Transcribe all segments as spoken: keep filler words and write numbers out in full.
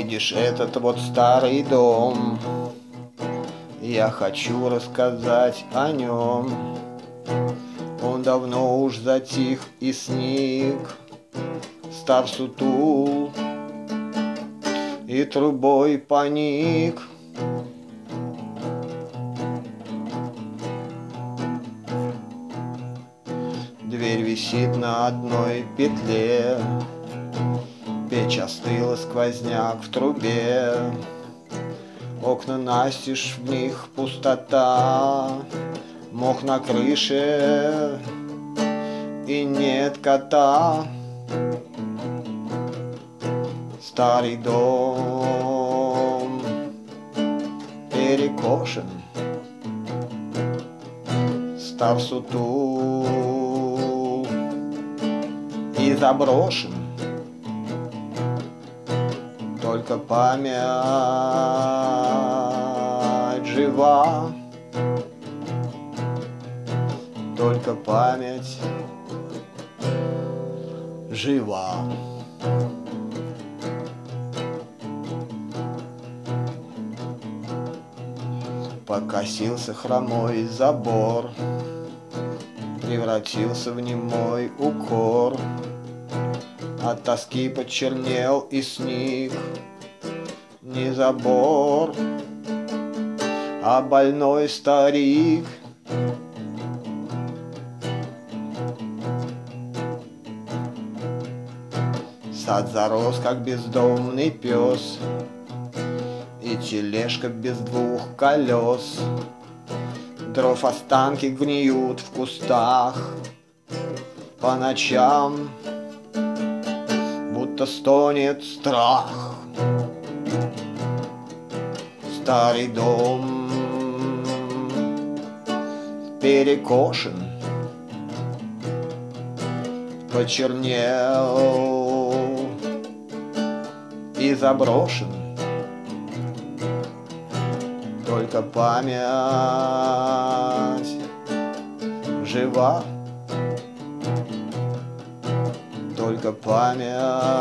Видишь этот вот старый дом, я хочу рассказать о нем. Он давно уж затих и сник, став сутул и трубой поник. Дверь висит на одной петле, печь остыла, сквозняк в трубе. Окна настежь, в них пустота, мох на крыше и нет кота. Старый дом перекошен, став сутул и заброшен. Только память жива, только память жива. Покосился хромой забор, превратился в немой укор. От тоски почернел и сник не забор, а больной старик. Сад зарос, как бездомный пес, и тележка без двух колес. Дров останки гниют в кустах по ночам, будто стонет страх. Старый дом перекошен, почернел и заброшен. Только память жива, только память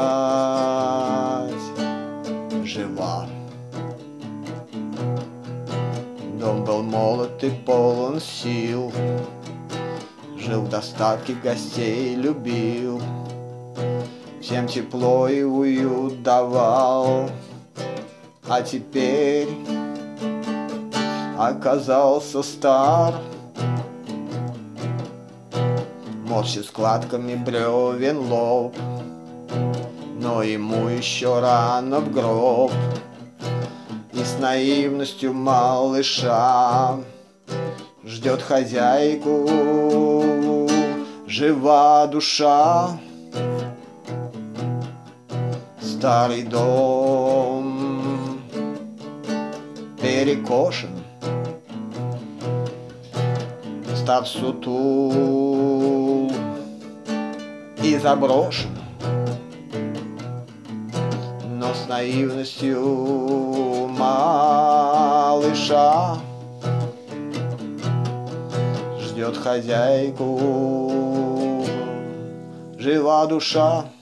жива. Дом был молод и полон сил, жил в достатке, гостей любил, всем тепло и уют давал. А теперь оказался стар, морщит складками бревен лоб, но ему еще рано в гроб. И с наивностью малыша ждет хозяйку жива душа. Старый дом перекошен, став сутул и заброшен, но с наивностью малыша ждет хозяйку жива душа.